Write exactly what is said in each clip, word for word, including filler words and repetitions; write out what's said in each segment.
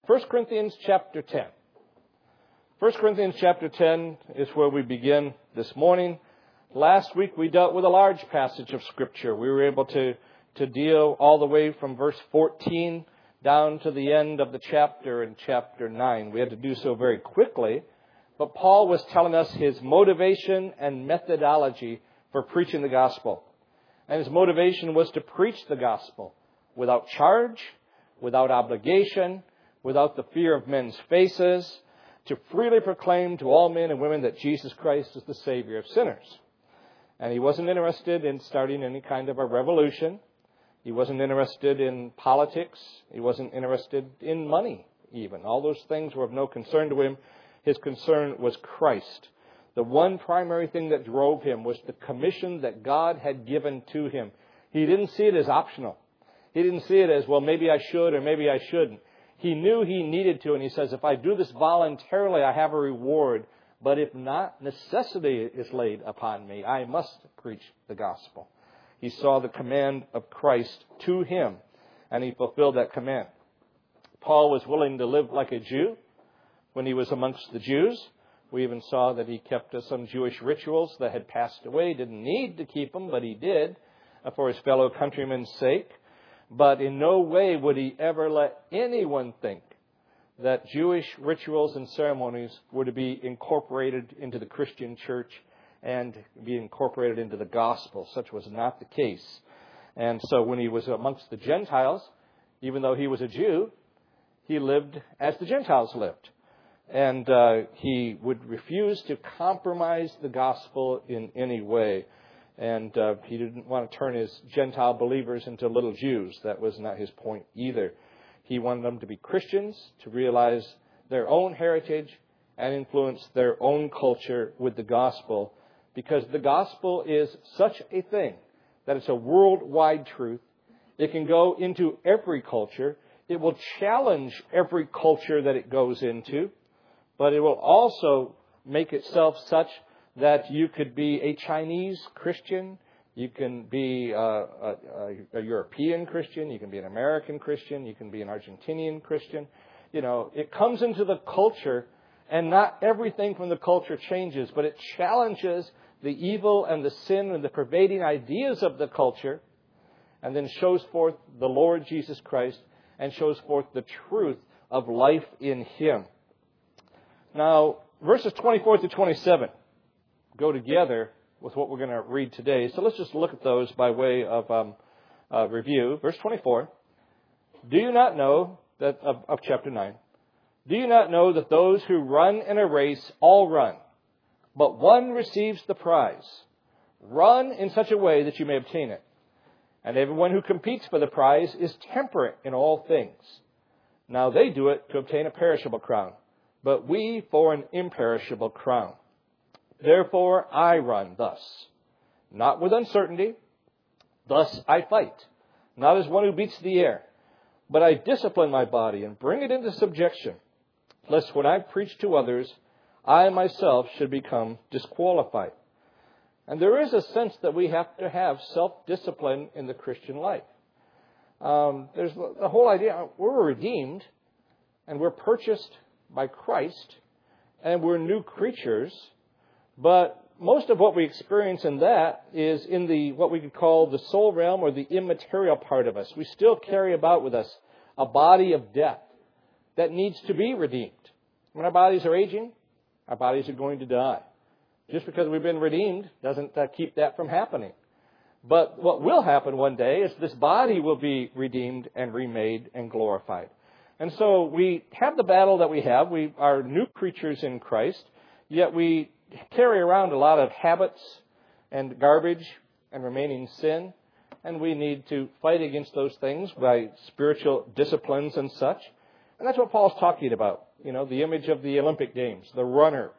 First Corinthians chapter ten. First Corinthians chapter ten is where we begin this morning. Last week we dealt with a large passage of Scripture. We were able to, to deal all the way from verse fourteen down to the end of the chapter in chapter nine. We had to do so very quickly, but Paul was telling us his motivation and methodology for preaching the gospel. And his motivation was to preach the gospel without charge, without obligation, without the fear of men's faces, to freely proclaim to all men and women that Jesus Christ is the Savior of sinners. And he wasn't interested in starting any kind of a revolution. He wasn't interested in politics. He wasn't interested in money even. All those things were of no concern to him. His concern was Christ. The one primary thing that drove him was the commission that God had given to him. He didn't see it as optional. He didn't see it as, well, maybe I should or maybe I shouldn't. He knew he needed to, and he says, if I do this voluntarily, I have a reward. But if not, necessity is laid upon me. I must preach the gospel. He saw the command of Christ to him, and he fulfilled that command. Paul was willing to live like a Jew when he was amongst the Jews. We even saw that he kept some Jewish rituals that had passed away. Didn't need to keep them, but he did for his fellow countrymen's sake. But in no way would he ever let anyone think that Jewish rituals and ceremonies were to be incorporated into the Christian church and be incorporated into the gospel. Such was not the case. And so when he was amongst the Gentiles, even though he was a Jew, he lived as the Gentiles lived. And uh, he would refuse to compromise the gospel in any way. And uh, he didn't want to turn his Gentile believers into little Jews. That was not his point either. He wanted them to be Christians, to realize their own heritage and influence their own culture with the gospel. Because the gospel is such a thing that it's a worldwide truth. It can go into every culture. It will challenge every culture that it goes into. But it will also make itself such that you could be a Chinese Christian, you can be a, a, a European Christian, you can be an American Christian, you can be an Argentinian Christian. You know, it comes into the culture, and not everything from the culture changes, but it challenges the evil and the sin and the pervading ideas of the culture, and then shows forth the Lord Jesus Christ and shows forth the truth of life in Him. Now, verses twenty-four through twenty-seven go together with what we're going to read today. So let's just look at those by way of um, uh, review. Verse twenty-four. Do you not know that, of, of chapter nine, do you not know that those who run in a race all run, but one receives the prize? Run in such a way that you may obtain it. And everyone who competes for the prize is temperate in all things. Now they do it to obtain a perishable crown, but we for an imperishable crown. Therefore I run thus, not with uncertainty. Thus I fight, not as one who beats the air, but I discipline my body and bring it into subjection, lest when I preach to others, I myself should become disqualified. And there is a sense that we have to have self-discipline in the Christian life. Um, there's the whole idea, we're redeemed, and we're purchased by Christ, and we're new creatures. But most of what we experience in that is in the what we could call the soul realm or the immaterial part of us. We still carry about with us a body of death that needs to be redeemed. When our bodies are aging, our bodies are going to die. Just because we've been redeemed doesn't uh, keep that from happening. But what will happen one day is this body will be redeemed and remade and glorified. And so we have the battle that we have. We are new creatures in Christ, yet we carry around a lot of habits and garbage and remaining sin, and we need to fight against those things by spiritual disciplines and such. And that's what Paul's talking about. You know, the image of the Olympic Games, the runner.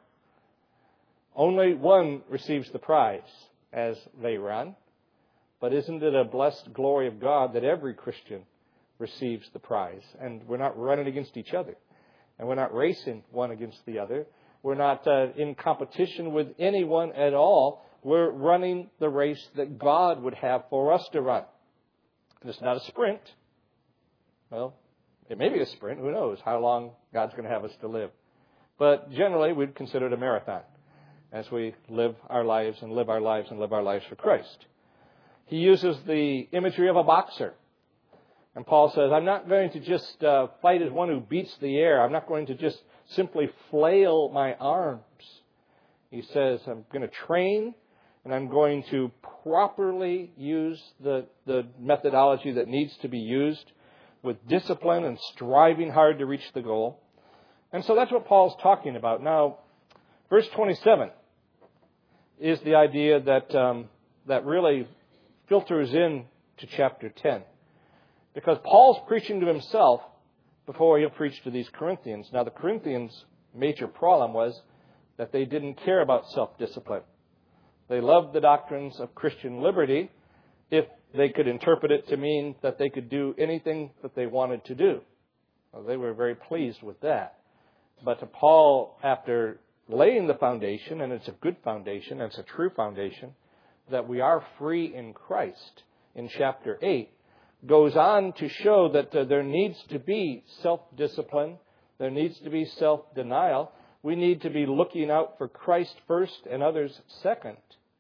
Only one receives the prize as they run. But isn't it a blessed glory of God that every Christian receives the prize? And we're not running against each other. And we're not racing one against the other. We're not uh, in competition with anyone at all. We're running the race that God would have for us to run. And it's not a sprint. Well, It may be a sprint. Who knows how long God's going to have us to live. But generally, we'd consider it a marathon as we live our lives and live our lives and live our lives for Christ. He uses the imagery of a boxer. And Paul says, I'm not going to just uh, fight as one who beats the air. I'm not going to just simply flail my arms. He says, I'm going to train, and I'm going to properly use the, the methodology that needs to be used with discipline and striving hard to reach the goal. And so that's what Paul's talking about. Now, verse twenty-seven is the idea that um, that really filters in to chapter ten. Because Paul's preaching to himself before he'll preach to these Corinthians. Now, the Corinthians' major problem was that they didn't care about self-discipline. They loved the doctrines of Christian liberty if they could interpret it to mean that they could do anything that they wanted to do. Well, they were very pleased with that. But to Paul, after laying the foundation, and it's a good foundation, and it's a true foundation, that we are free in Christ in chapter eight, goes on to show that uh, there needs to be self-discipline, there needs to be self-denial. We need to be looking out for Christ first and others second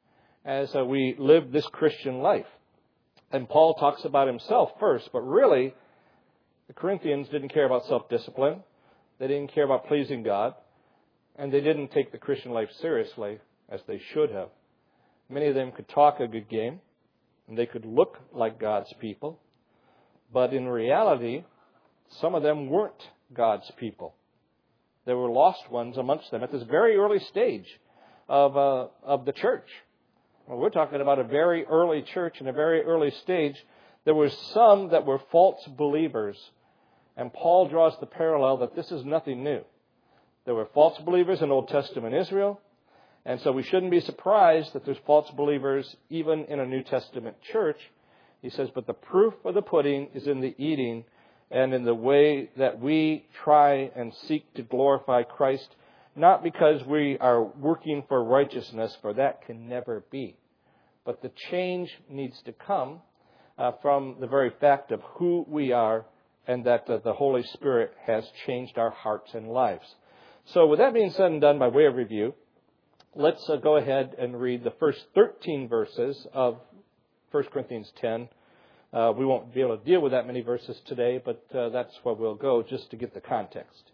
as uh, we live this Christian life. And Paul talks about himself first, but really, the Corinthians didn't care about self-discipline. They didn't care about pleasing God, and they didn't take the Christian life seriously as they should have. Many of them could talk a good game, and they could look like God's people, but in reality, some of them weren't God's people. There were lost ones amongst them at this very early stage of uh, of the church. Well, we're talking about a very early church in a very early stage. There were some that were false believers. And Paul draws the parallel that this is nothing new. There were false believers in Old Testament Israel. And so we shouldn't be surprised that there's false believers even in a New Testament church. He says, but the proof of the pudding is in the eating and in the way that we try and seek to glorify Christ, not because we are working for righteousness, for that can never be. But the change needs to come uh, from the very fact of who we are, and that uh, the Holy Spirit has changed our hearts and lives. So with that being said and done by way of review, let's uh, go ahead and read the first thirteen verses of First Corinthians ten. Uh, we won't be able to deal with that many verses today, but uh, that's where we'll go just to get the context.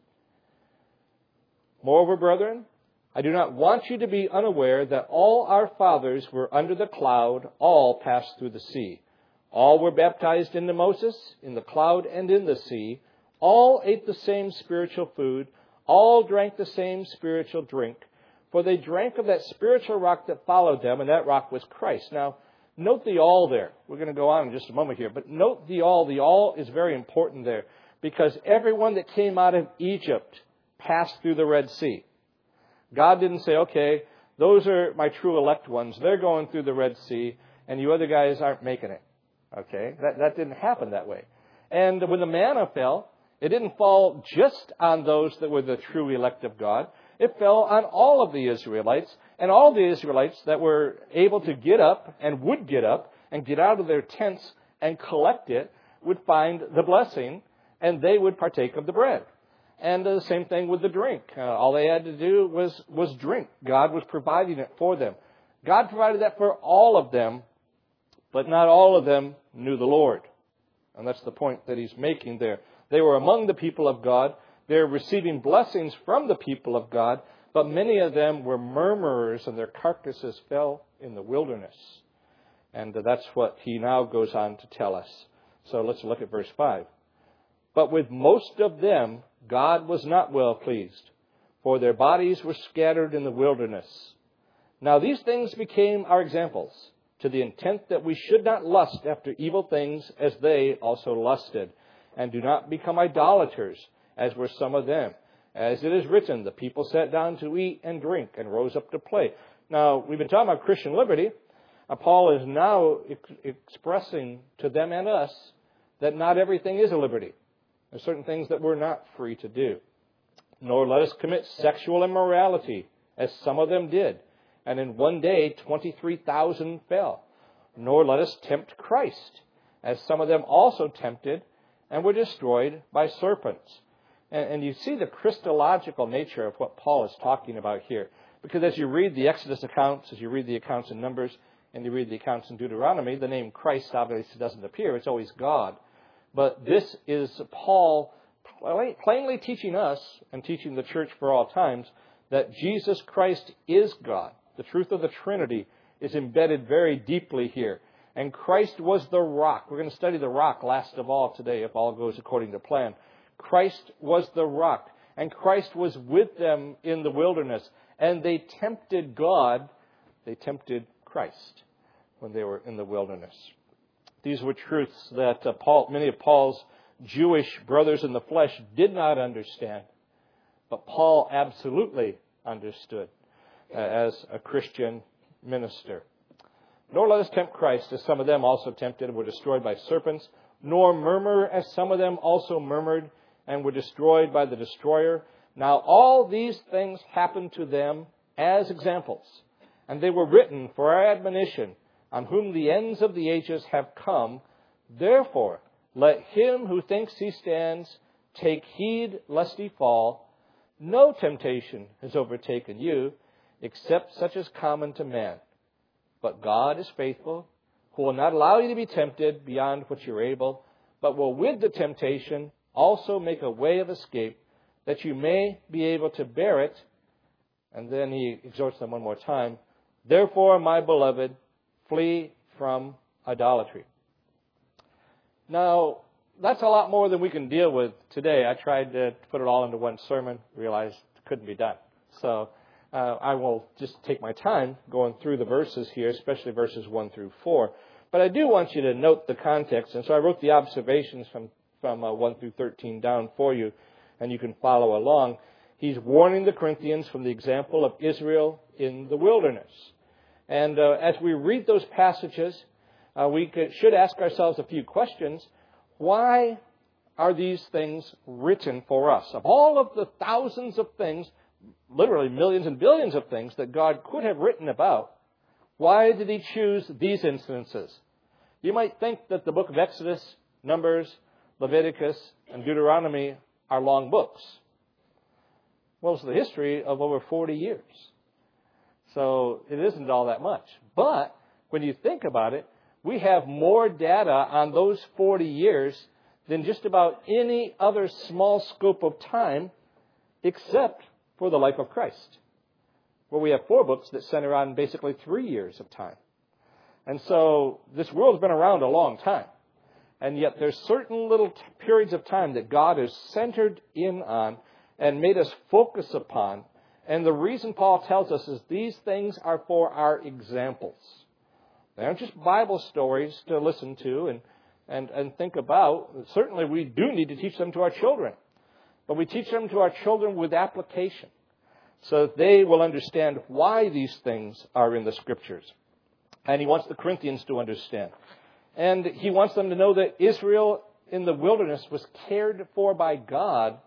Moreover, brethren, I do not want you to be unaware that all our fathers were under the cloud, all passed through the sea. All were baptized into Moses, in the cloud and in the sea. All ate the same spiritual food. All drank the same spiritual drink. For they drank of that spiritual rock that followed them, and that rock was Christ. Now, note the all there. We're going to go on in just a moment here. But note the all. The all is very important there. Because everyone that came out of Egypt passed through the Red Sea. God didn't say, okay, those are my true elect ones. They're going through the Red Sea, and you other guys aren't making it. Okay, that, that didn't happen that way. And when the manna fell, it didn't fall just on those that were the true elect of God. It fell on all of the Israelites, and all the Israelites that were able to get up and would get up and get out of their tents and collect it would find the blessing, and they would partake of the bread. And the same thing with the drink. Uh, all they had to do was, was drink. God was providing it for them. God provided that for all of them, but not all of them knew the Lord. And that's the point that he's making there. They were among the people of God. They're receiving blessings from the people of God, but many of them were murmurers, and their carcasses fell in the wilderness. And that's what he now goes on to tell us. So let's look at verse five. But with most of them, God was not well pleased, for their bodies were scattered in the wilderness. Now these things became our examples, to the intent that we should not lust after evil things as they also lusted, and do not become idolaters, as were some of them. As it is written, the people sat down to eat and drink and rose up to play. Now, we've been talking about Christian liberty. Uh, Paul is now ex- expressing to them and us that not everything is a liberty. There are certain things that we're not free to do. Nor let us commit sexual immorality, as some of them did. And in one day, twenty-three thousand fell. Nor let us tempt Christ, as some of them also tempted, and were destroyed by serpents. And, and you see the Christological nature of what Paul is talking about here. Because as you read the Exodus accounts, as you read the accounts in Numbers, and you read the accounts in Deuteronomy, the name Christ obviously doesn't appear. It's always God. But this is Paul plainly teaching us and teaching the church for all times that Jesus Christ is God. The truth of the Trinity is embedded very deeply here. And Christ was the rock. We're going to study the rock last of all today, if all goes according to plan. Christ was the rock. And Christ was with them in the wilderness. And they tempted God. They tempted Christ when they were in the wilderness. These were truths that uh, Paul, many of Paul's Jewish brothers in the flesh did not understand. But Paul absolutely understood uh, as a Christian minister. Nor let us tempt Christ, as some of them also tempted and were destroyed by serpents, nor murmur, as some of them also murmured and were destroyed by the destroyer. Now all these things happened to them as examples, and they were written for our admonition, on whom the ends of the ages have come. Therefore, let him who thinks he stands take heed lest he fall. No temptation has overtaken you, except such as common to man. But God is faithful, who will not allow you to be tempted beyond what you're able, but will with the temptation also make a way of escape, that you may be able to bear it. And then he exhorts them one more time. Therefore, my beloved, flee from idolatry. Now, that's a lot more than we can deal with today. I tried to put it all into one sermon, realized it couldn't be done. So uh, I will just take my time going through the verses here, especially verses one through four. But I do want you to note the context, and so I wrote the observations from, from uh, one through thirteen down for you, and you can follow along. He's warning the Corinthians from the example of Israel in the wilderness. And uh, as we read those passages, uh, we could, should ask ourselves a few questions. Why are these things written for us? Of all of the thousands of things, literally millions and billions of things that God could have written about, why did he choose these instances? You might think that the book of Exodus, Numbers, Leviticus, and Deuteronomy are long books. Well, it's the history of over forty years. So it isn't all that much. But when you think about it, we have more data on those forty years than just about any other small scope of time except for the life of Christ, where we have four books that center on basically three years of time. And so this world's been around a long time. And yet there's certain little t- periods of time that God has centered in on and made us focus upon. And the reason Paul tells us is these things are for our examples. They aren't just Bible stories to listen to and, and, and think about. Certainly we do need to teach them to our children. But we teach them to our children with application so that they will understand why these things are in the Scriptures. And he wants the Corinthians to understand. And he wants them to know that Israel in the wilderness was cared for by God,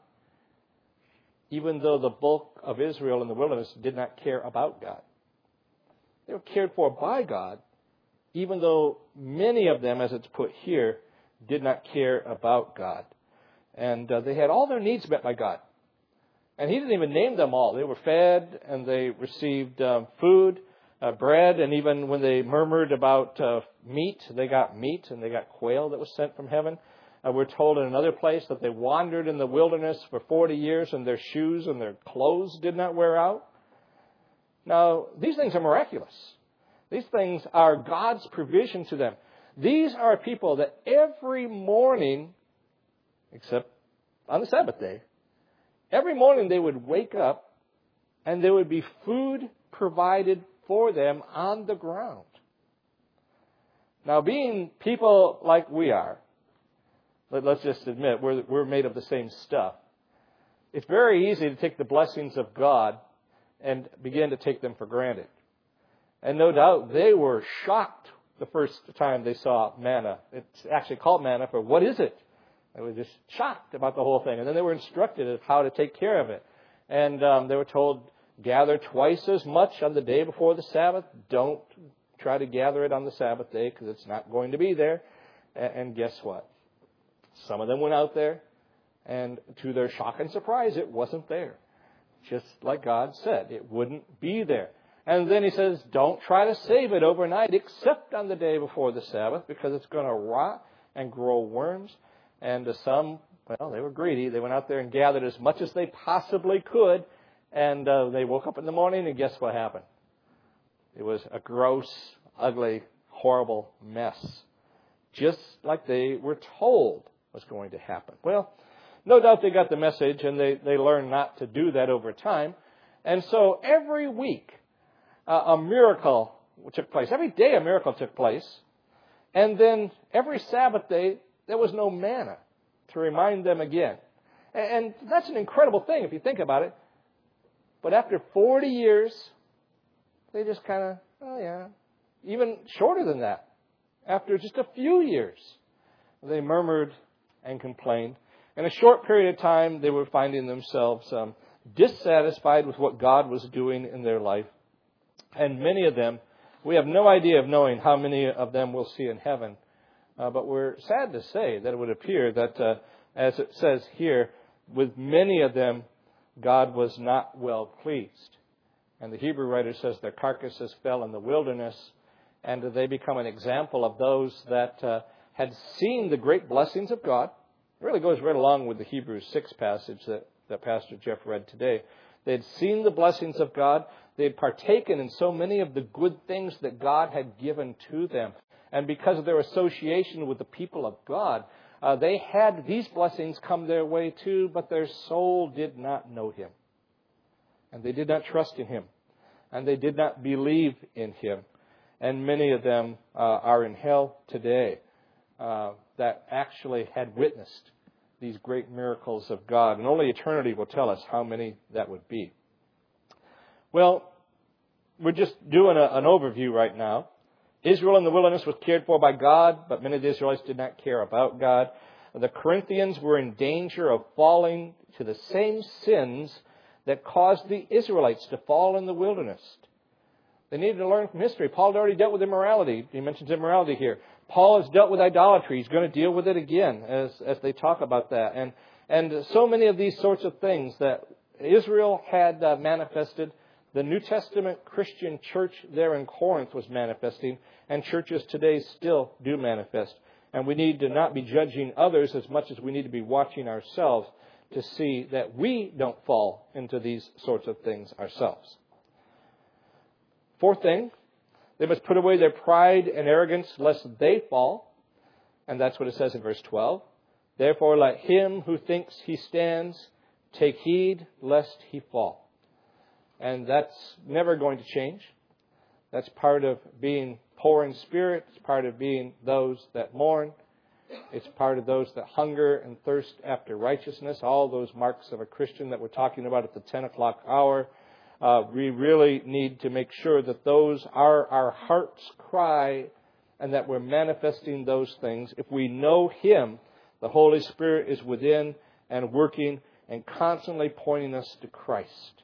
even though the bulk of Israel in the wilderness did not care about God. They were cared for by God, even though many of them, as it's put here, did not care about God. And uh, they had all their needs met by God. And he didn't even name them all. They were fed and they received uh, food, uh, bread, and even when they murmured about uh, meat, they got meat and they got quail that was sent from heaven. Uh, we're told in another place that they wandered in the wilderness for forty years and their shoes and their clothes did not wear out. Now, these things are miraculous. These things are God's provision to them. These are people that every morning, except on the Sabbath day, every morning they would wake up and there would be food provided for them on the ground. Now, being people like we are, let's just admit, we're, we're made of the same stuff. It's very easy to take the blessings of God and begin to take them for granted. And no doubt they were shocked the first time they saw manna. It's actually called manna for what is it? They were just shocked about the whole thing. And then they were instructed of how to take care of it. And um, they were told, gather twice as much on the day before the Sabbath. Don't try to gather it on the Sabbath day because it's not going to be there. And, and guess what? Some of them went out there, and to their shock and surprise, it wasn't there. Just like God said, it wouldn't be there. And then he says, don't try to save it overnight except on the day before the Sabbath, because it's going to rot and grow worms. And to some, well, they were greedy. They went out there and gathered as much as they possibly could. And uh, they woke up in the morning, and guess what happened? It was a gross, ugly, horrible mess. Just like they were told was going to happen. Well, no doubt they got the message, and they, they learned not to do that over time. And so every week, uh, a miracle took place. Every day a miracle took place. And then every Sabbath day, there was no manna to remind them again. And, and that's an incredible thing if you think about it. But after forty years, they just kind of, oh yeah, even shorter than that. After just a few years, they murmured and complained. In a short period of time, they were finding themselves um, dissatisfied with what God was doing in their life. And many of them, we have no idea of knowing how many of them we'll see in heaven. Uh, but we're sad to say that it would appear that, uh, as it says here, with many of them, God was not well pleased. And the Hebrew writer says their carcasses fell in the wilderness, and they become an example of those that uh, had seen the great blessings of God. It really goes right along with the Hebrews six passage that, that Pastor Jeff read today. They had seen the blessings of God. They had partaken in so many of the good things that God had given to them. And because of their association with the people of God, uh, they had these blessings come their way too, but their soul did not know Him. And they did not trust in Him. And they did not believe in Him. And many of them uh, are in hell today uh, that actually had witnessed these great miracles of God. And only eternity will tell us how many that would be. Well, we're just doing a, an overview right now. Israel in the wilderness was cared for by God, but many of the Israelites did not care about God. The Corinthians were in danger of falling to the same sins that caused the Israelites to fall in the wilderness. They needed to learn from history. Paul had already dealt with immorality. He mentions immorality here. Paul has dealt with idolatry. He's going to deal with it again as, as they talk about that. And, and so many of these sorts of things that Israel had uh, manifested, the New Testament Christian church there in Corinth was manifesting, and churches today still do manifest. And we need to not be judging others as much as we need to be watching ourselves to see that we don't fall into these sorts of things ourselves. Fourth thing, they must put away their pride and arrogance lest they fall. And that's what it says in verse twelve. Therefore let him who thinks he stands take heed lest he fall. And that's never going to change. That's part of being poor in spirit. It's part of being those that mourn. It's part of those that hunger and thirst after righteousness. All those marks of a Christian that we're talking about at the ten o'clock hour. Uh, we really need to make sure that those are our heart's cry and that we're manifesting those things. If we know Him, the Holy Spirit is within and working and constantly pointing us to Christ.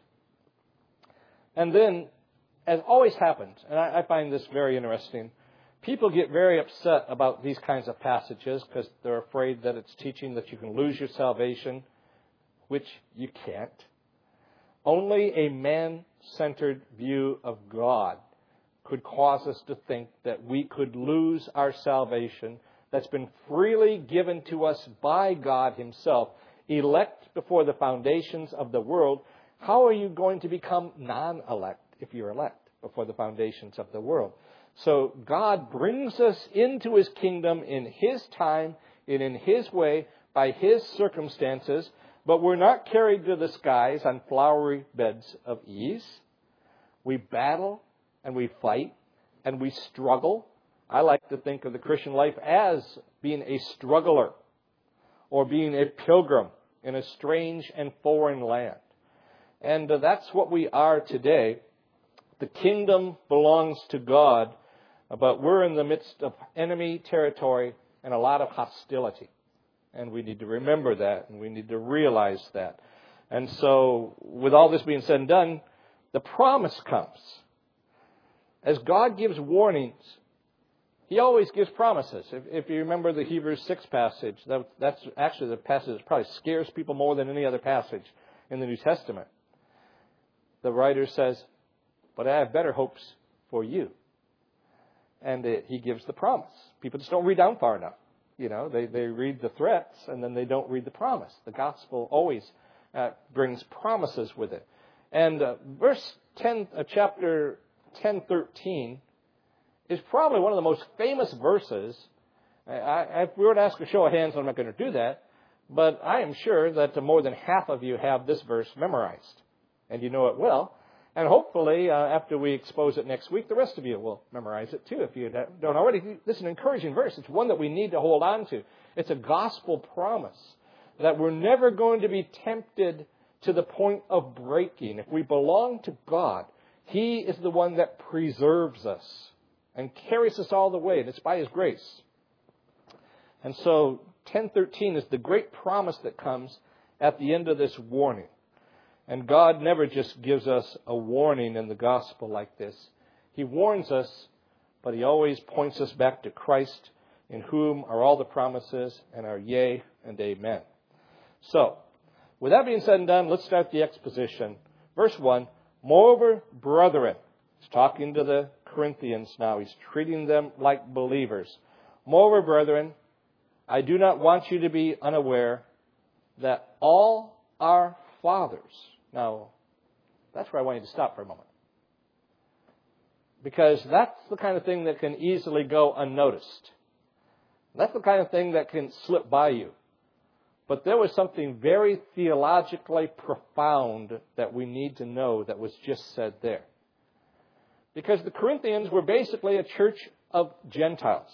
And then, as always happens, and I, I find this very interesting, people get very upset about these kinds of passages because they're afraid that it's teaching that you can lose your salvation, which you can't. Only a man-centered view of God could cause us to think that we could lose our salvation that's been freely given to us by God Himself, elect before the foundations of the world. How are you going to become non-elect if you're elect before the foundations of the world? So God brings us into His kingdom in His time and in His way by His circumstances, but we're not carried to the skies on flowery beds of ease. We battle and we fight and we struggle. I like to think of the Christian life as being a struggler or being a pilgrim in a strange and foreign land. And uh, that's what we are today. The kingdom belongs to God, but we're in the midst of enemy territory and a lot of hostility. And we need to remember that, and we need to realize that. And so, with all this being said and done, the promise comes. As God gives warnings, He He always gives promises. If, if you remember the Hebrews six passage, that, that's actually the passage that probably scares people more than any other passage in the New Testament. The writer says, but I have better hopes for you. And it, he gives the promise. People just don't read down far enough. You know, they, they read the threats and then they don't read the promise. The gospel always uh, brings promises with it. And uh, verse ten, uh, chapter ten thirteen is probably one of the most famous verses. I, I, if we were to ask a show of hands, I'm not going to do that. But I am sure that more than half of you have this verse memorized. And you know it well. And hopefully, uh, after we expose it next week, the rest of you will memorize it too, if you don't already. This is an encouraging verse. It's one that we need to hold on to. It's a gospel promise that we're never going to be tempted to the point of breaking. If we belong to God, He is the one that preserves us and carries us all the way, and it's by His grace. And so, ten thirteen is the great promise that comes at the end of this warning. And God never just gives us a warning in the gospel like this. He warns us, but He always points us back to Christ, in whom are all the promises and are yea and amen. So, with that being said and done, let's start the exposition. Verse one, moreover, brethren. He's talking to the Corinthians now. He's treating them like believers. Moreover, brethren, I do not want you to be unaware that all our fathers. Now, that's where I want you to stop for a moment. Because that's the kind of thing that can easily go unnoticed. That's the kind of thing that can slip by you. But there was something very theologically profound that we need to know that was just said there. Because the Corinthians were basically a church of Gentiles.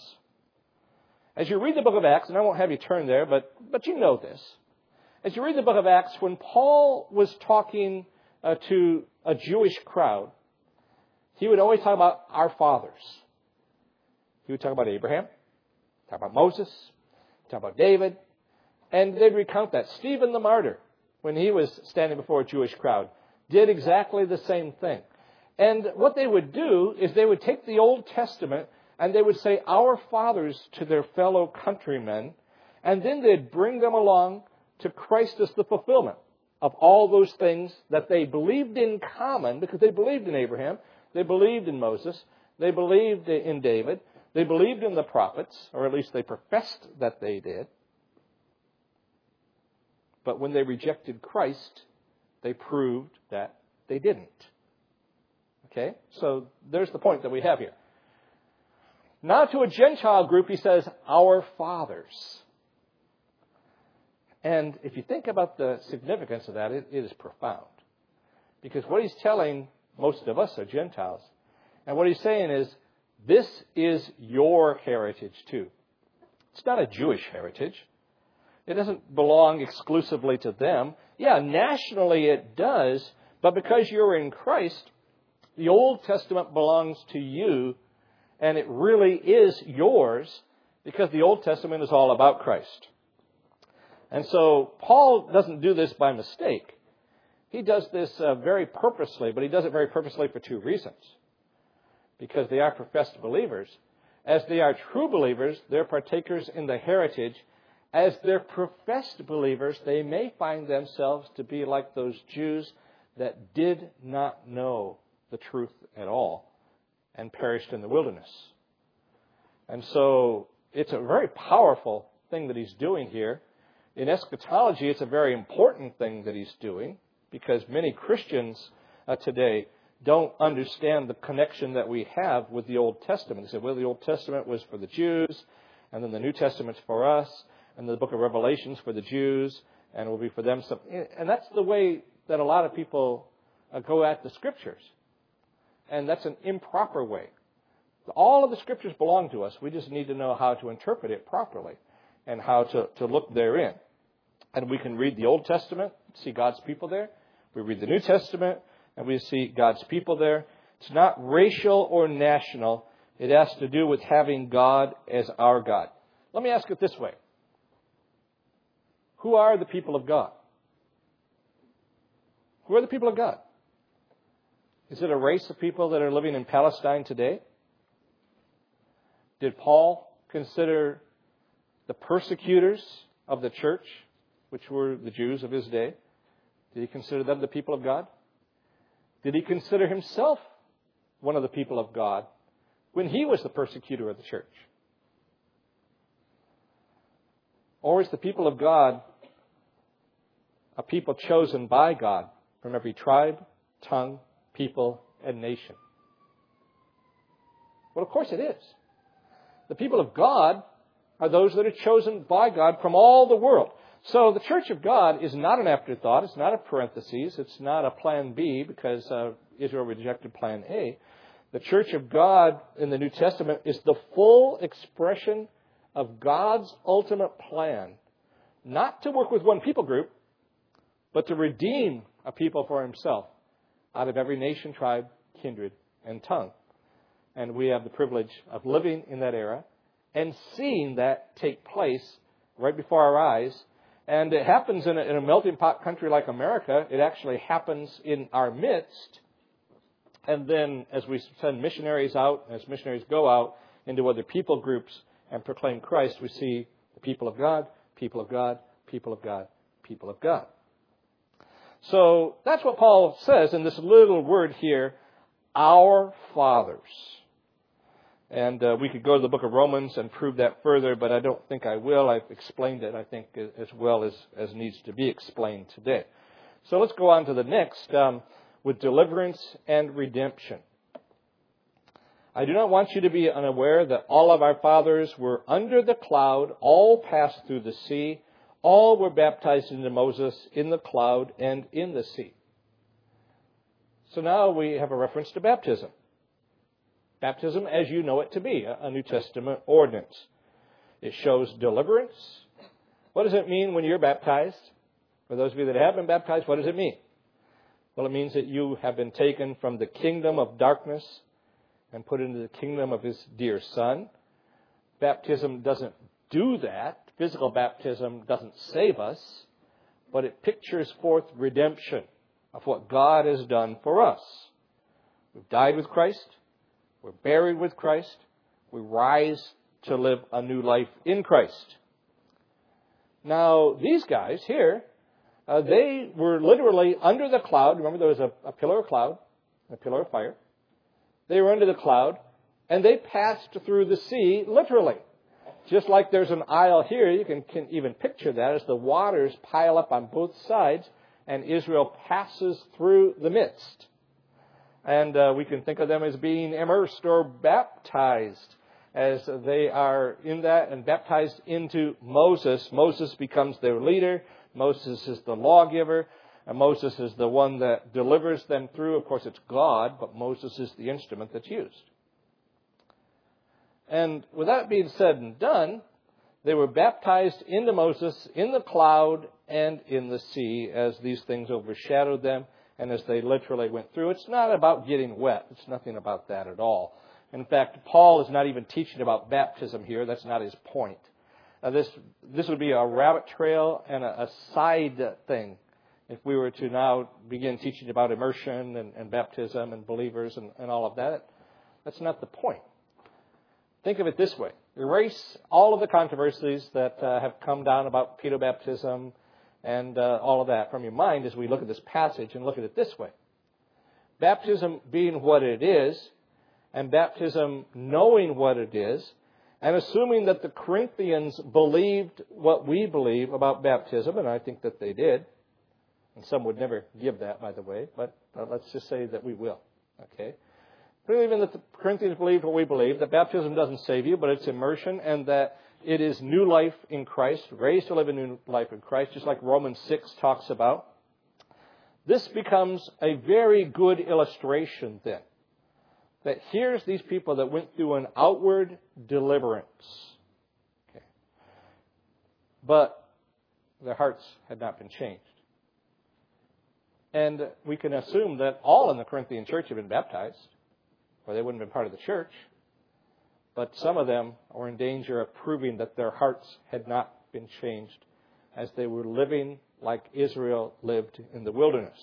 As you read the book of Acts, and I won't have you turn there, but, but you know this. As you read the book of Acts, when Paul was talking uh, to a Jewish crowd, he would always talk about our fathers. He would talk about Abraham, talk about Moses, talk about David, and they'd recount that. Stephen the martyr, when he was standing before a Jewish crowd, did exactly the same thing. And what they would do is they would take the Old Testament and they would say, our fathers, to their fellow countrymen, and then they'd bring them along to Christ as the fulfillment of all those things that they believed in common, because they believed in Abraham, they believed in Moses, they believed in David, they believed in the prophets, or at least they professed that they did. But when they rejected Christ, they proved that they didn't. Okay? So there's the point that we have here. Now to a Gentile group, he says, our fathers. And if you think about the significance of that, it, it is profound. Because what he's telling most of us are Gentiles. And what he's saying is, this is your heritage too. It's not a Jewish heritage. It doesn't belong exclusively to them. Yeah, nationally it does, but because you're in Christ, the Old Testament belongs to you, and it really is yours because the Old Testament is all about Christ. And so Paul doesn't do this by mistake. He does this uh, very purposely, but he does it very purposely for two reasons. Because they are professed believers. As they are true believers, they're partakers in the heritage. As they're professed believers, they may find themselves to be like those Jews that did not know the truth at all and perished in the wilderness. And so it's a very powerful thing that he's doing here. In eschatology, it's a very important thing that he's doing, because many Christians uh, today don't understand the connection that we have with the Old Testament. They say, well, the Old Testament was for the Jews, and then the New Testament's for us, and the book of Revelation's for the Jews, and it will be for them. And that's the way that a lot of people uh, go at the Scriptures. And that's an improper way. All of the Scriptures belong to us. We just need to know how to interpret it properly and how to, to look therein. And we can read the Old Testament, see God's people there. We read the New Testament, and we see God's people there. It's not racial or national. It has to do with having God as our God. Let me ask it this way. Who are the people of God? Who are the people of God? Is it a race of people that are living in Palestine today? Did Paul consider the persecutors of the church, which were the Jews of his day, did he consider them the people of God? Did he consider himself one of the people of God when he was the persecutor of the church? Or is the people of God a people chosen by God from every tribe, tongue, people, and nation? Well, of course it is. The people of God are those that are chosen by God from all the world. So the church of God is not an afterthought. It's not a parenthesis. It's not a plan B because uh, Israel rejected plan A. The church of God in the New Testament is the full expression of God's ultimate plan, not to work with one people group, but to redeem a people for himself out of every nation, tribe, kindred, and tongue. And we have the privilege of living in that era and seeing that take place right before our eyes. And it happens in a, in a melting pot country like America. It actually happens in our midst. And then as we send missionaries out, as missionaries go out into other people groups and proclaim Christ, we see the people of God, people of God, people of God, people of God. So that's what Paul says in this little word here, our fathers. And uh, we could go to the book of Romans and prove that further, but I don't think I will. I've explained it, I think, as well as, as needs to be explained today. So let's go on to the next um, with deliverance and redemption. I do not want you to be unaware that all of our fathers were under the cloud, all passed through the sea, all were baptized into Moses in the cloud and in the sea. So now we have a reference to baptism. Baptism as you know it to be, a New Testament ordinance. It shows deliverance. What does it mean when you're baptized? For those of you that have been baptized, what does it mean? Well, it means that you have been taken from the kingdom of darkness and put into the kingdom of His dear Son. Baptism doesn't do that. Physical baptism doesn't save us, but it pictures forth redemption of what God has done for us. We've died with Christ. We're buried with Christ. We rise to live a new life in Christ. Now, these guys here, uh, they were literally under the cloud. Remember, there was a, a pillar of cloud, a pillar of fire. They were under the cloud, and they passed through the sea literally. Just like there's an aisle here, you can, can even picture that as the waters pile up on both sides, and Israel passes through the midst. And uh, we can think of them as being immersed or baptized as they are in that and baptized into Moses. Moses becomes their leader. Moses is the lawgiver. And Moses is the one that delivers them through. Of course, it's God, but Moses is the instrument that's used. And with that being said and done, they were baptized into Moses in the cloud and in the sea as these things overshadowed them. And as they literally went through, it's not about getting wet. It's nothing about that at all. In fact, Paul is not even teaching about baptism here. That's not his point. Now, this this would be a rabbit trail and a, a side thing if we were to now begin teaching about immersion and, and baptism and believers and, and all of that. That's not the point. Think of it this way. Erase all of the controversies that uh, have come down about pedobaptism and uh, all of that from your mind as we look at this passage and look at it this way. Baptism being what it is, and baptism knowing what it is, and assuming that the Corinthians believed what we believe about baptism, and I think that they did, and some would never give that, by the way, but uh, let's just say that we will. Okay? Believing that the Corinthians believed what we believe, that baptism doesn't save you, but it's immersion, and that it is new life in Christ, raised to live a new life in Christ, just like Romans six talks about. This becomes a very good illustration then, that here's these people that went through an outward deliverance. Okay. But their hearts had not been changed. And we can assume that all in the Corinthian church had been baptized, or they wouldn't have been part of the church. But some of them were in danger of proving that their hearts had not been changed as they were living like Israel lived in the wilderness.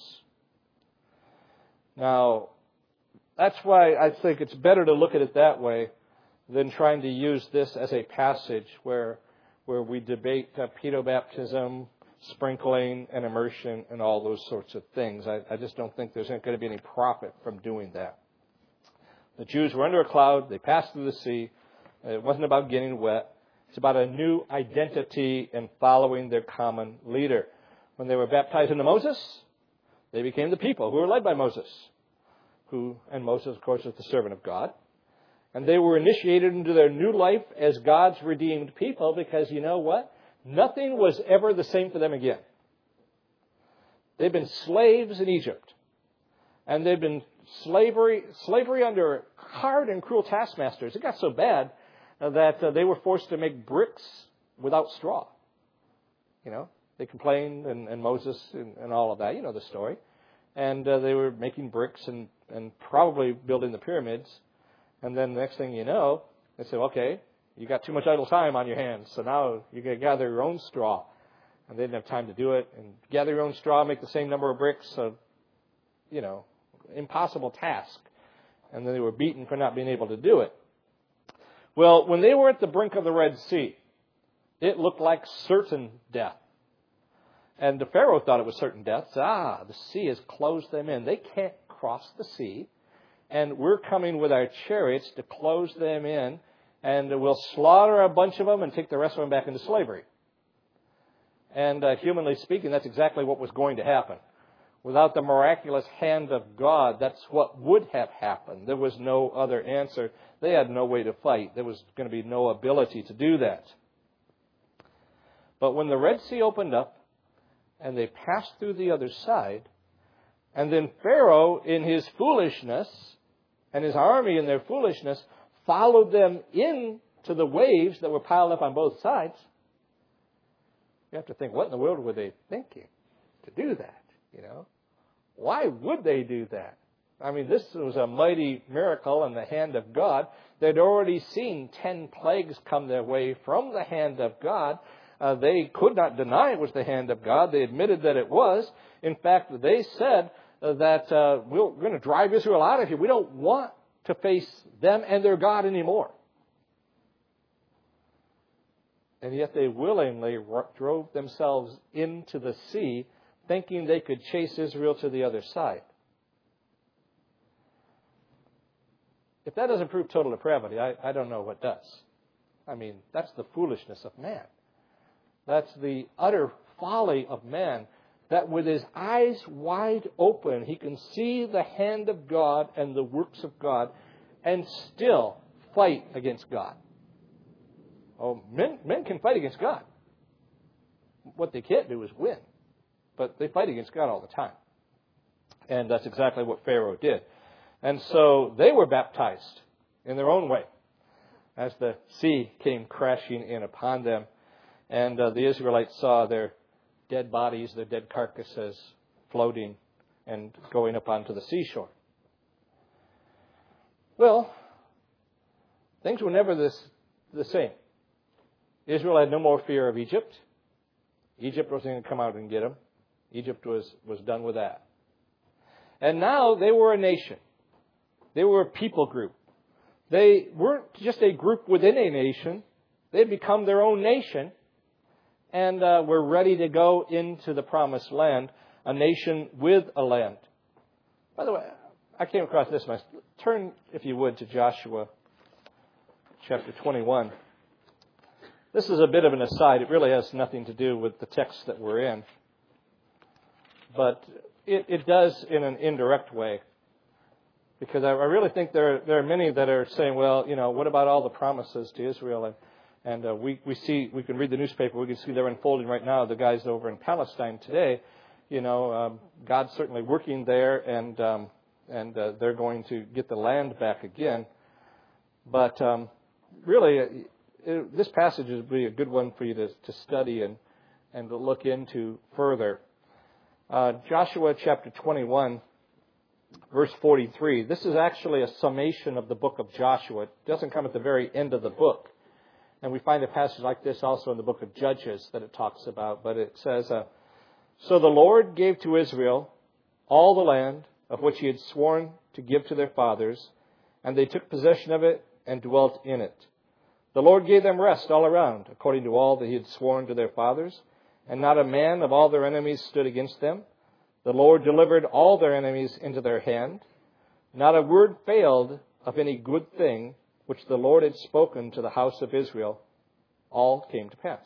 Now, that's why I think it's better to look at it that way than trying to use this as a passage where where we debate uh, pedobaptism, sprinkling, and immersion, and all those sorts of things. I, I just don't think there's going to be any profit from doing that. The Jews were under a cloud. They passed through the sea. It wasn't about getting wet. It's about a new identity and following their common leader. When they were baptized into Moses, they became the people who were led by Moses, who, and Moses, of course, is the servant of God. And they were initiated into their new life as God's redeemed people because, you know what? Nothing was ever the same for them again. They've been slaves in Egypt. And they've been slavery slavery under hard and cruel taskmasters. It got so bad that uh, they were forced to make bricks without straw. You know, they complained, and, and Moses and, and all of that. You know the story. And uh, they were making bricks and, and probably building the pyramids. And then the next thing you know, they said, okay, you got too much idle time on your hands, so now you got to gather your own straw. And they didn't have time to do it. And gather your own straw, make the same number of bricks, so, you know, impossible task. And then they were beaten for not being able to do it. Well, when they were at the brink of the Red Sea, it looked like certain death. And the Pharaoh thought it was certain death. So, ah, the sea has closed them in. They can't cross the sea. And we're coming with our chariots to close them in, and we'll slaughter a bunch of them and take the rest of them back into slavery. And uh, humanly speaking, that's exactly what was going to happen. Without the miraculous hand of God, that's what would have happened. There was no other answer. They had no way to fight. There was going to be no ability to do that. But when the Red Sea opened up, and they passed through the other side, and then Pharaoh, in his foolishness, and his army in their foolishness, followed them into the waves that were piled up on both sides. You have to think, what in the world were they thinking to do that? You know, why would they do that? I mean, this was a mighty miracle in the hand of God. They'd already seen ten plagues come their way from the hand of God. Uh, they could not deny it was the hand of God. They admitted that it was. In fact, they said that uh, we're going to drive Israel out of here. We don't want to face them and their God anymore. And yet they willingly drove themselves into the sea, thinking they could chase Israel to the other side. If that doesn't prove total depravity, I, I don't know what does. I mean, that's the foolishness of man. That's the utter folly of man, that with his eyes wide open, he can see the hand of God and the works of God and still fight against God. Oh, men, men can fight against God. What they can't do is win. But they fight against God all the time. And that's exactly what Pharaoh did. And so they were baptized in their own way as the sea came crashing in upon them. And uh, the Israelites saw their dead bodies, their dead carcasses floating and going up onto the seashore. Well, things were never this, the same. Israel had no more fear of Egypt. Egypt wasn't going to come out and get them. Egypt was, was done with that. And now they were a nation. They were a people group. They weren't just a group within a nation. They had become their own nation. And uh, were ready to go into the promised land, a nation with a land. By the way, I came across this. Turn, if you would, to Joshua chapter twenty-one. This is a bit of an aside. It really has nothing to do with the text that we're in. But it, it does in an indirect way. Because I, I really think there, there are many that are saying, well, you know, what about all the promises to Israel? And, and uh, we, we see, we can read the newspaper, we can see they're unfolding right now, the guys over in Palestine today. You know, um, God's certainly working there, and um, and uh, they're going to get the land back again. But um, really, it, it, this passage would be a good one for you to, to study and, and to look into further. Uh, Joshua chapter twenty-one, verse forty-three. This is actually a summation of the book of Joshua. It doesn't come at the very end of the book. And we find a passage like this also in the book of Judges that it talks about. But it says, uh, So the Lord gave to Israel all the land of which he had sworn to give to their fathers, and they took possession of it and dwelt in it. The Lord gave them rest all around, according to all that he had sworn to their fathers, and not a man of all their enemies stood against them. The Lord delivered all their enemies into their hand. Not a word failed of any good thing which the Lord had spoken to the house of Israel. All came to pass.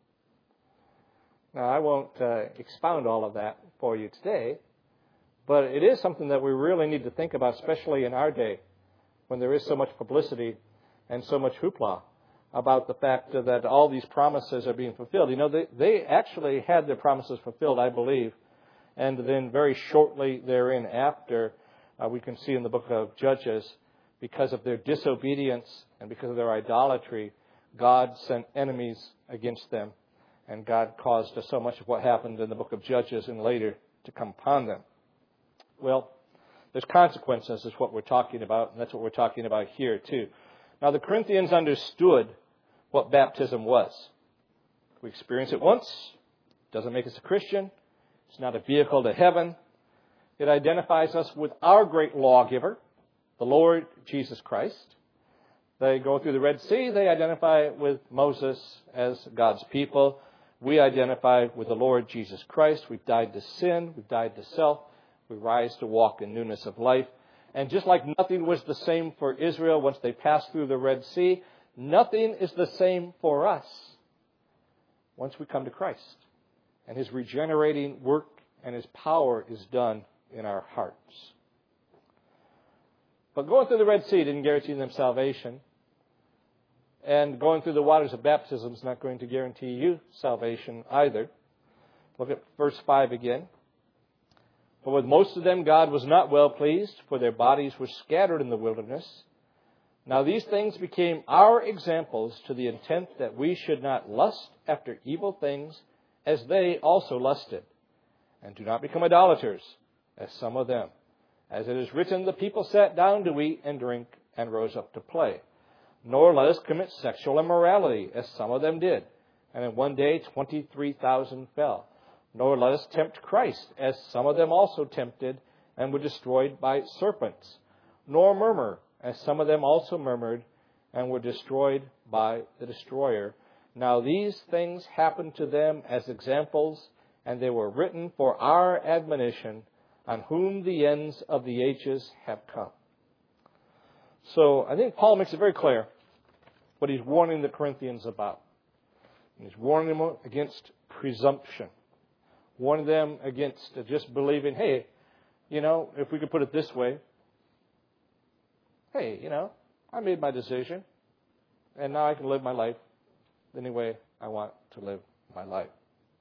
Now, I won't uh, expound all of that for you today, but it is something that we really need to think about, especially in our day, when there is so much publicity and so much hoopla about the fact that all these promises are being fulfilled. You know, they, they actually had their promises fulfilled, I believe, and then very shortly therein after, uh, we can see in the book of Judges, because of their disobedience and because of their idolatry, God sent enemies against them, and God caused so much of what happened in the book of Judges and later to come upon them. Well, there's consequences is what we're talking about, and that's what we're talking about here too. Now, the Corinthians understood what baptism was. We experience it once. It doesn't make us a Christian. It's not a vehicle to heaven. It identifies us with our great lawgiver, the Lord Jesus Christ. They go through the Red Sea. They identify with Moses as God's people. We identify with the Lord Jesus Christ. We've died to sin. We've died to self. We rise to walk in newness of life. And just like nothing was the same for Israel once they passed through the Red Sea, nothing is the same for us once we come to Christ. And his regenerating work and his power is done in our hearts. But going through the Red Sea didn't guarantee them salvation. And going through the waters of baptism is not going to guarantee you salvation either. Look at verse five again. But with most of them God was not well pleased, for their bodies were scattered in the wilderness. Now these things became our examples to the intent that we should not lust after evil things, as they also lusted. And do not become idolaters, as some of them. As it is written, the people sat down to eat and drink and rose up to play. Nor let us commit sexual immorality, as some of them did. And in one day twenty-three thousand fell. Nor let us tempt Christ, as some of them also tempted and were destroyed by serpents. Nor murmur, as some of them also murmured and were destroyed by the destroyer. Now these things happened to them as examples, and they were written for our admonition, on whom the ends of the ages have come. So I think Paul makes it very clear what he's warning the Corinthians about. He's warning them against presumption. Warning them against just believing, hey, you know, if we could put it this way, hey, you know, I made my decision, and now I can live my life any way I want to live my life.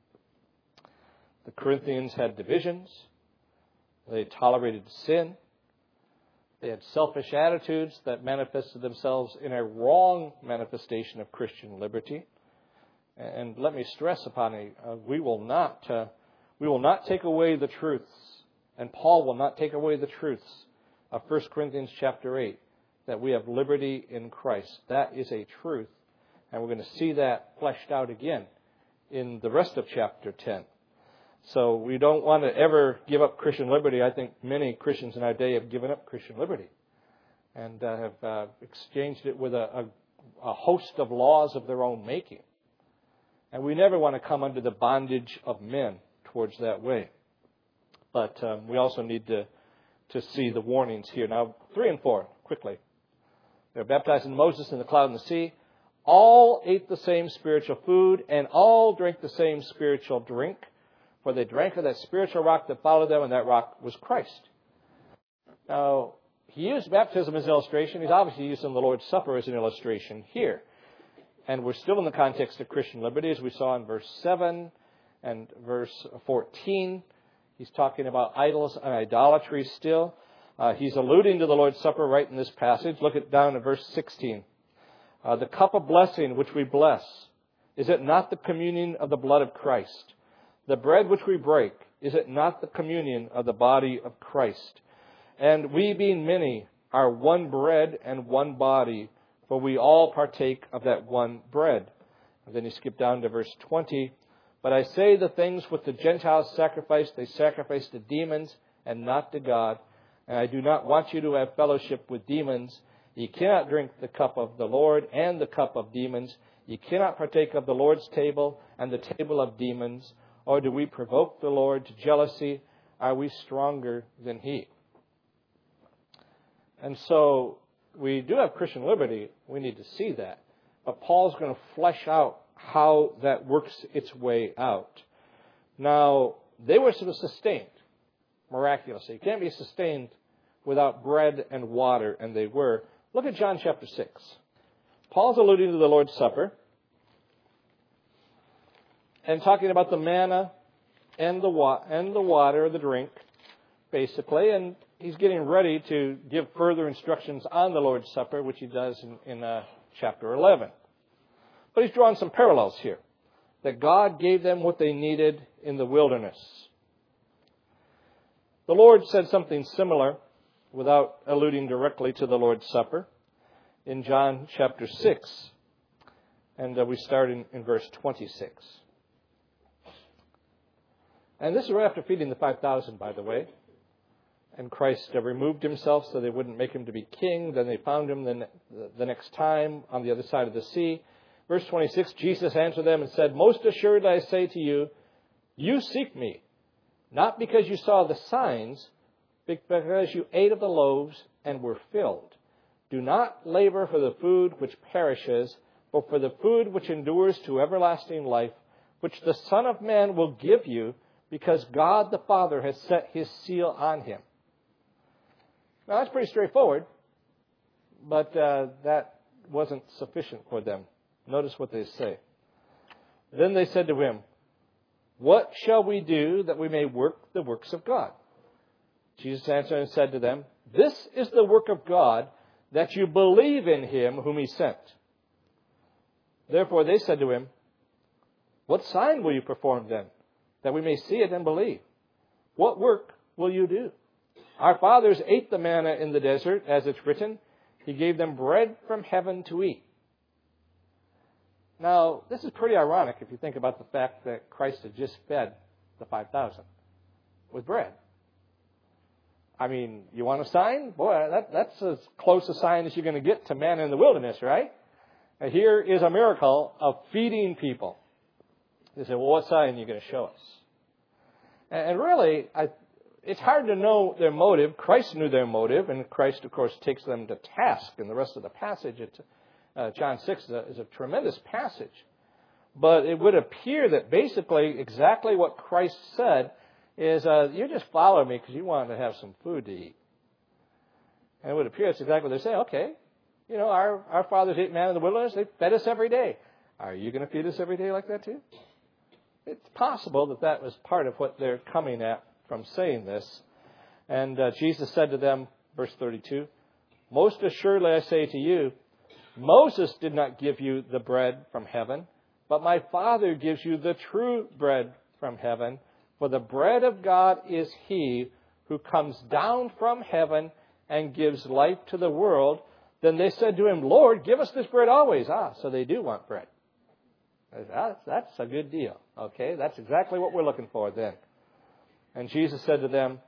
The Corinthians had divisions. They tolerated sin. They had selfish attitudes that manifested themselves in a wrong manifestation of Christian liberty. And let me stress upon it, uh, we will not uh, we will not take away the truths, and Paul will not take away the truths of First Corinthians chapter eight, that we have liberty in Christ. That is a truth, and we're going to see that fleshed out again in the rest of chapter ten. So we don't want to ever give up Christian liberty. I think many Christians in our day have given up Christian liberty and uh, have uh, exchanged it with a, a, a host of laws of their own making. And we never want to come under the bondage of men towards that way. But um, we also need to, to see the warnings here. Now, three and four, quickly. They were baptized in Moses in the cloud and the sea. All ate the same spiritual food, and all drank the same spiritual drink. For they drank of that spiritual rock that followed them, and that rock was Christ. Now, he used baptism as an illustration. He's obviously using the Lord's Supper as an illustration here. And we're still in the context of Christian liberty, as we saw in verse seven and verse fourteen. He's talking about idols and idolatry still. Uh, he's alluding to the Lord's Supper right in this passage. Look at down at verse sixteen. Uh, the cup of blessing which we bless, is it not the communion of the blood of Christ? The bread which we break, is it not the communion of the body of Christ? And we being many are one bread and one body, for we all partake of that one bread. And then you skip down to verse twenty. But I say the things which the Gentiles sacrifice, they sacrifice to demons and not to God. And I do not want you to have fellowship with demons. Ye cannot drink the cup of the Lord and the cup of demons. Ye cannot partake of the Lord's table and the table of demons. Or do we provoke the Lord to jealousy? Are we stronger than He? And so we do have Christian liberty. We need to see that. But Paul's going to flesh out how that works its way out. Now, they were sort of sustained miraculously. You can't be sustained without bread and water, and they were. Look at John chapter six. Paul's alluding to the Lord's Supper and talking about the manna and the wa- and the water, the drink, basically. And he's getting ready to give further instructions on the Lord's Supper, which he does in, in uh, chapter eleven. But he's drawing some parallels here, that God gave them what they needed in the wilderness. The Lord said something similar, without alluding directly to the Lord's Supper, in John chapter six. And uh, we start in, in verse twenty-six. And this is right after feeding the five thousand, by the way. And Christ uh, removed himself so they wouldn't make him to be king. Then they found him the, the next time on the other side of the sea. Verse twenty-six, Jesus answered them and said, Most assuredly I say to you, you seek me, not because you saw the signs, but because you ate of the loaves and were filled. Do not labor for the food which perishes, but for the food which endures to everlasting life, which the Son of Man will give you, because God the Father has set his seal on him. Now, that's pretty straightforward, but uh, that wasn't sufficient for them. Notice what they say. Then they said to him, What shall we do that we may work the works of God? Jesus answered and said to them, This is the work of God, that you believe in him whom he sent. Therefore they said to him, What sign will you perform then, that we may see it and believe? What work will you do? Our fathers ate the manna in the desert, as it's written, He gave them bread from heaven to eat. Now, this is pretty ironic if you think about the fact that Christ had just fed the five thousand with bread. I mean, you want a sign? Boy, that, that's as close a sign as you're going to get to manna in the wilderness, right? And here is a miracle of feeding people. They say, well, what sign are you going to show us? And, and really, I, it's hard to know their motive. Christ knew their motive, and Christ, of course, takes them to task in the rest of the passage. It's, uh, John six is a, is a tremendous passage. But it would appear that basically exactly what Christ said is, uh, you just follow me because you want to have some food to eat. And it would appear that's exactly what they say. Okay, you know, our, our fathers ate manna in the wilderness. They fed us every day. Are you going to feed us every day like that too? It's possible that that was part of what they're coming at from saying this. And uh, Jesus said to them, verse thirty-two, Most assuredly I say to you, Moses did not give you the bread from heaven, but my Father gives you the true bread from heaven. For the bread of God is he who comes down from heaven and gives life to the world. Then they said to him, Lord, give us this bread always. Ah, so they do want bread. That's, that's a good deal. Okay, that's exactly what we're looking for then. And Jesus said to them,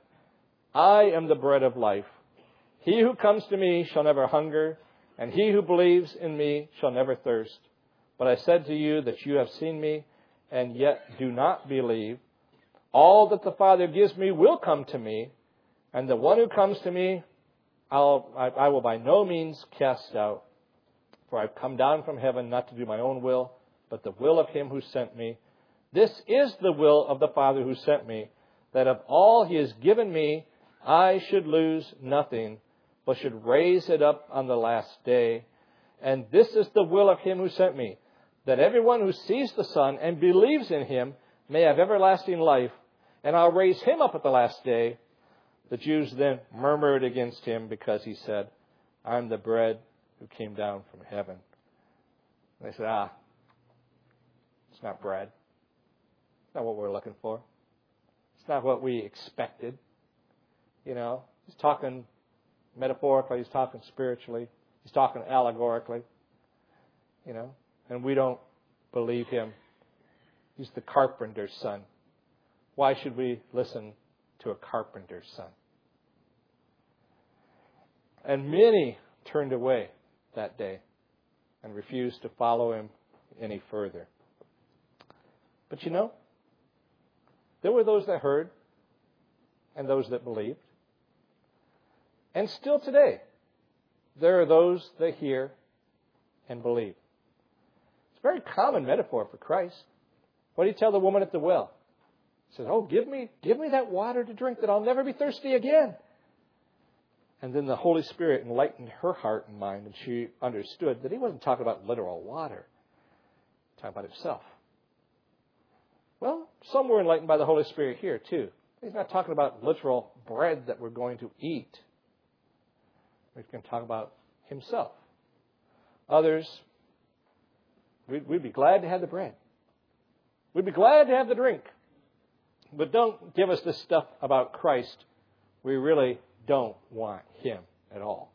I am the bread of life. He who comes to me shall never hunger, and he who believes in me shall never thirst. But I said to you that you have seen me, and yet do not believe. All that the Father gives me will come to me, and the one who comes to me, I'll, I, I will by no means cast out. For I've come down from heaven not to do my own will, but the will of him who sent me. This is the will of the Father who sent me, that of all he has given me, I should lose nothing, but should raise it up on the last day. And this is the will of him who sent me, that everyone who sees the Son and believes in him may have everlasting life, and I'll raise him up at the last day. The Jews then murmured against him because he said, I'm the bread who came down from heaven. And they said, ah, it's not bread. It's not what we're looking for. It's not what we expected. You know, he's talking metaphorically, he's talking spiritually, he's talking allegorically, you know, and we don't believe him. He's the carpenter's son. Why should we listen to a carpenter's son? And many turned away that day and refused to follow him any further. But you know, there were those that heard and those that believed. And still today, there are those that hear and believe. It's a very common metaphor for Christ. What did he tell the woman at the well? He said, oh, give me, give me that water to drink that I'll never be thirsty again. And then the Holy Spirit enlightened her heart and mind, and she understood that he wasn't talking about literal water. He was talking about himself. Well, some were enlightened by the Holy Spirit here, too. He's not talking about literal bread that we're going to eat. He's going to talk about himself. Others, we'd, we'd be glad to have the bread. We'd be glad to have the drink. But don't give us this stuff about Christ. We really don't want him at all.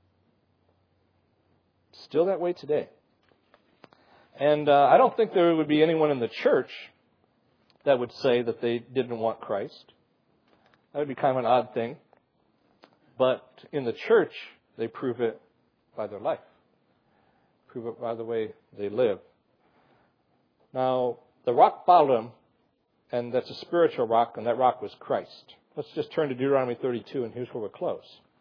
Still that way today. And uh, I don't think there would be anyone in the church that would say that they didn't want Christ. That would be kind of an odd thing. But in the church, they prove it by their life. Prove it by the way they live. Now, the rock followed them, and that's a spiritual rock, and that rock was Christ. Let's just turn to Deuteronomy thirty-two, and here's where we're close.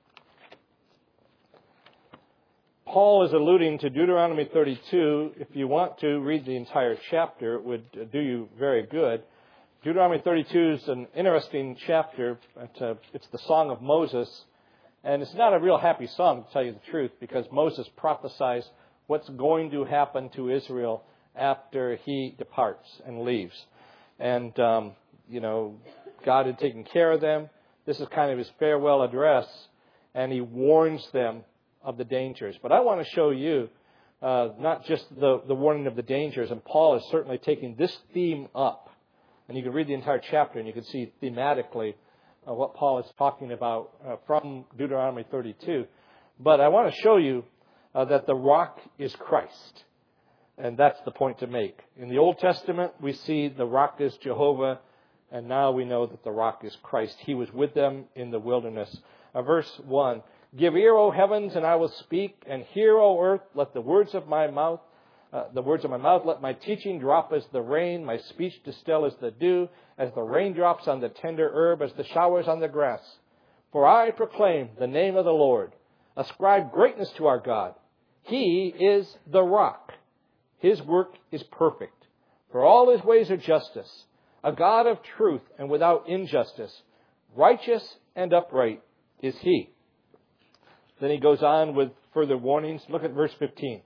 Paul is alluding to Deuteronomy thirty-two. If you want to read the entire chapter, it would do you very good. Deuteronomy thirty-two is an interesting chapter. It's the Song of Moses. And it's not a real happy song, to tell you the truth, because Moses prophesies what's going to happen to Israel after he departs and leaves. And, um, you know, God had taken care of them. This is kind of his farewell address. And he warns them of the dangers. But I want to show you uh, not just the, the warning of the dangers. And Paul is certainly taking this theme up. And you can read the entire chapter and you can see thematically Uh, what Paul is talking about uh, from Deuteronomy thirty-two. But I want to show you uh, that the rock is Christ. And that's the point to make. In the Old Testament, we see the rock is Jehovah. And now we know that the rock is Christ. He was with them in the wilderness. Uh, verse one, give ear, O heavens, and I will speak. And hear, O earth, let the words of my mouth Uh, the words of my mouth, let my teaching drop as the rain, my speech distill as the dew, as the raindrops on the tender herb, as the showers on the grass. For I proclaim the name of the Lord. Ascribe greatness to our God. He is the rock. His work is perfect. For all his ways are justice. A God of truth and without injustice. Righteous and upright is he. Then he goes on with further warnings. Look at verse fifteen.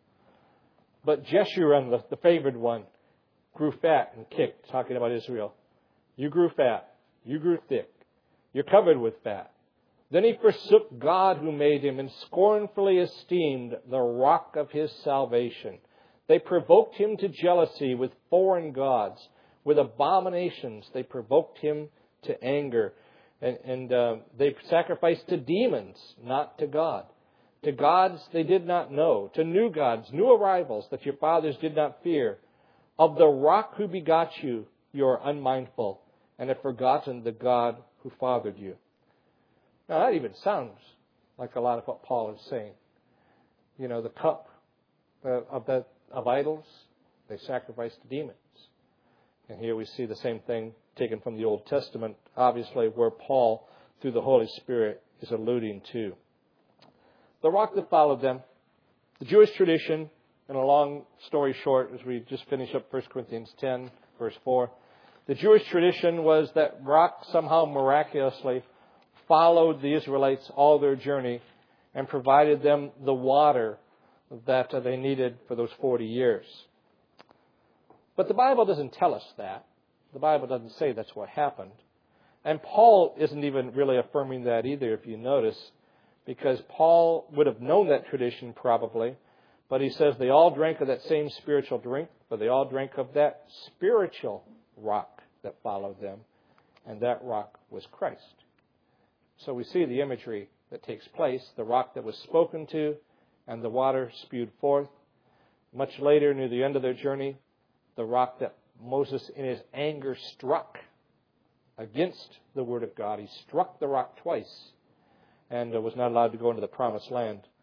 But Jeshurun, the, the favored one, grew fat and kicked, talking about Israel. You grew fat. You grew thick. You're covered with fat. Then he forsook God who made him and scornfully esteemed the rock of his salvation. They provoked him to jealousy with foreign gods. With abominations, they provoked him to anger. And, and uh, they sacrificed to demons, not to God. To gods they did not know, to new gods, new arrivals that your fathers did not fear. Of the rock who begot you, you are unmindful, and have forgotten the God who fathered you. Now that even sounds like a lot of what Paul is saying. You know, the cup of, the, of idols, they sacrificed to demons. And here we see the same thing taken from the Old Testament, obviously where Paul, through the Holy Spirit, is alluding to. The rock that followed them, the Jewish tradition, and a long story short, as we just finish up First Corinthians ten, verse four, the Jewish tradition was that rock somehow miraculously followed the Israelites all their journey and provided them the water that they needed for those forty years. But the Bible doesn't tell us that. The Bible doesn't say that's what happened. And Paul isn't even really affirming that either, if you notice, because Paul would have known that tradition probably, but he says they all drank of that same spiritual drink, but they all drank of that spiritual rock that followed them, and that rock was Christ. So we see the imagery that takes place, the rock that was spoken to, and the water spewed forth. Much later, near the end of their journey, the rock that Moses in his anger struck against the word of God. He struck the rock twice and was not allowed to go into the promised land.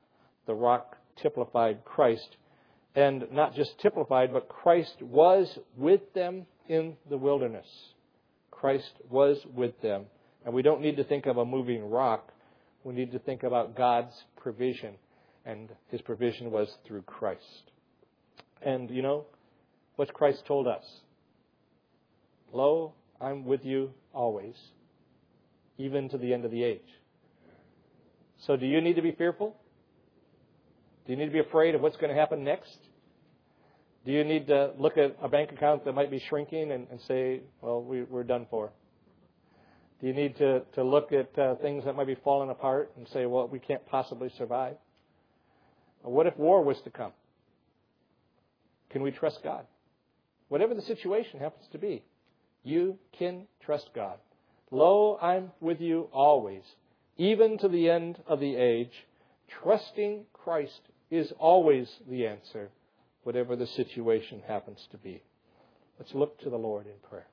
The rock typified Christ. And not just typified, but Christ was with them in the wilderness. Christ was with them. And we don't need to think of a moving rock. We need to think about God's provision. And His provision was through Christ. And you know, what's Christ told us? Lo, I'm with you always, even to the end of the age. So do you need to be fearful? Do you need to be afraid of what's going to happen next? Do you need to look at a bank account that might be shrinking and, and say, well, we, we're done for? Do you need to, to look at uh, things that might be falling apart and say, well, we can't possibly survive? Or what if war was to come? Can we trust God? Whatever the situation happens to be, you can trust God. Lo, I'm with you always, even to the end of the age. Trusting Christ is always the answer, whatever the situation happens to be. Let's look to the Lord in prayer.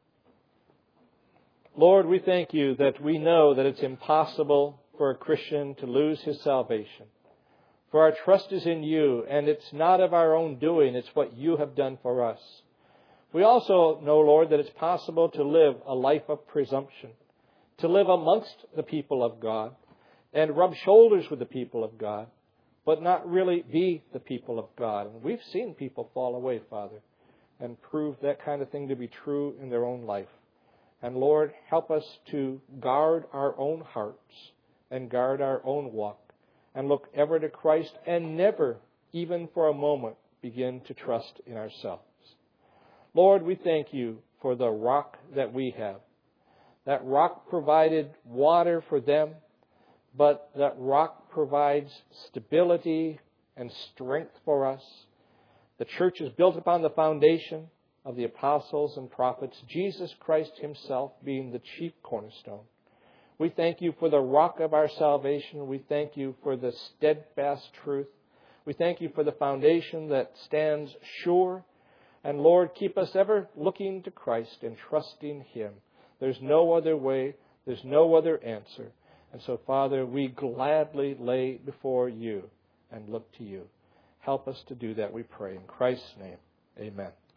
Lord, we thank you that we know that it's impossible for a Christian to lose his salvation. For our trust is in you, and it's not of our own doing, it's what you have done for us. We also know, Lord, that it's possible to live a life of presumption, to live amongst the people of God, and rub shoulders with the people of God, but not really be the people of God. And we've seen people fall away, Father, and prove that kind of thing to be true in their own life. And Lord, help us to guard our own hearts and guard our own walk and look ever to Christ and never, even for a moment, begin to trust in ourselves. Lord, we thank you for the rock that we have. That rock provided water for them, but that rock provides stability and strength for us. The church is built upon the foundation of the apostles and prophets, Jesus Christ Himself being the chief cornerstone. We thank you for the rock of our salvation. We thank you for the steadfast truth. We thank you for the foundation that stands sure. And Lord, keep us ever looking to Christ and trusting Him. There's no other way. There's no other answer. And so, Father, we gladly lay before you and look to you. Help us to do that, we pray. In Christ's name, amen.